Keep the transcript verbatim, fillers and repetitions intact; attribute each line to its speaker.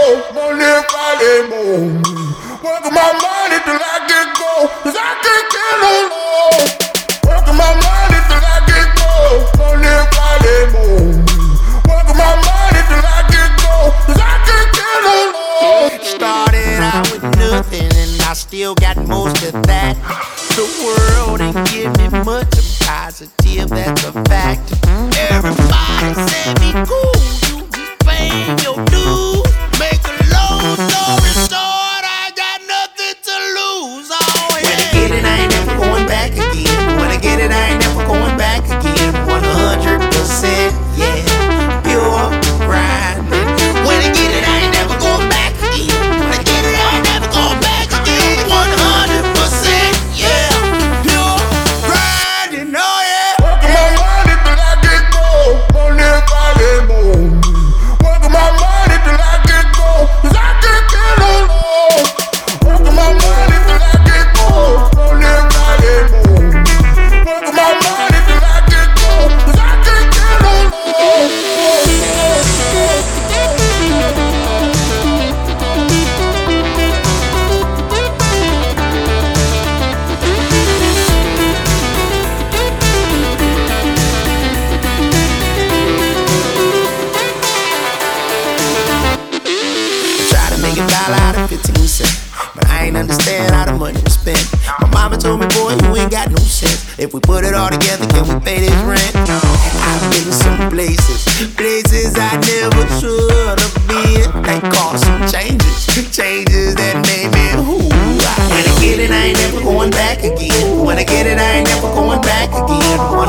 Speaker 1: Monday, Friday morning. Working my money till I get gold, 'cause I can't get no more. Working my money till I get gold. Monday, Friday morning. Working my money till I get gold, 'cause I can't get no more.
Speaker 2: Started out with nothing and I still got most of that. The world ain't give me much, I'm positive that's a fact. Everybody say me cool, you be paying your dues. Make a long story short, I got nothing to lose. Oh, yeah. When I get it, I ain't never going back again. When I get it, I ain't never going back again. one hundred percent, yeah, pure grinding. When I get it, I ain't never going back again. When I get it, I ain't never going back again. one hundred percent, yeah, pure grinding, oh yeah.
Speaker 1: Working my money till I get gold. Monday, Friday morning. Working my money till I get gold, 'cause I can't get no more. Working my money till I get gold. Monday, Friday morning. Working my money till I get gold, 'cause I can't get no more.
Speaker 2: Try to make a dollar out of fifteen cents, but I ain't understand how the money was spent. My mama told me, boy, you ain't got no sense. If we put it all together, can we pay this rent? I've been to some places, places I never should have been. They caused some changes, changes that made me who I am. When I get it, I ain't never going back again. When I get it, I ain't never going back again.